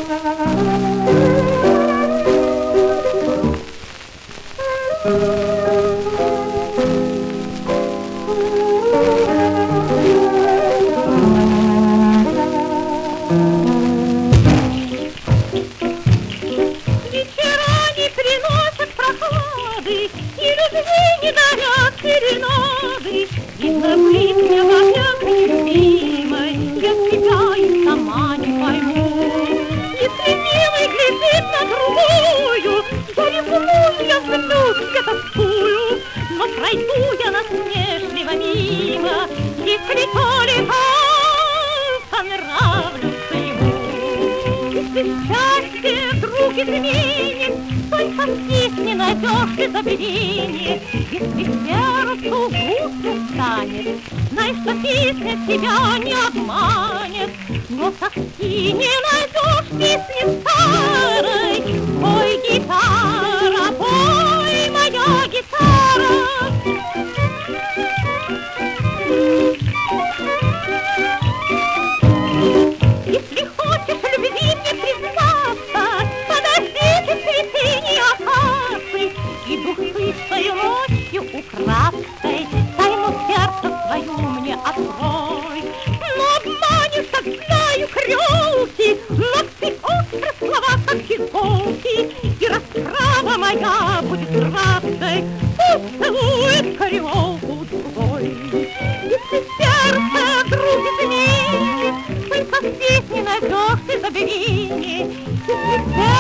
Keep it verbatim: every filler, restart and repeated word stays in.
не дарят серенады, и заблит мне вовек любимой, я тебя и сама не пойму. Если милый глядит на другую, я ревную, я злюсь, я тоскую, но пройду я насмешливо мимо, если только понравлюсь ему. Если счастье вдруг изменит, только стихни, найдешь и забвенье. Если сердцу грустно станет, знай, что песня тебя не обманет. Но тоски не найдешь песни старой. Пой, гитара, пой, моя гитара. Если хочешь любви мне признаться, подождите цветения акации, и души своей ночью украдкой тайну сердца свою мне открой. Но обманешь, как знаю, крёлки, ногти острые, слова, как иголки, и расправа моя будет краткой, пусть целует кариолку другой. Если сердце вдруг изменит, только здесь не найдешь ты забвенье. Если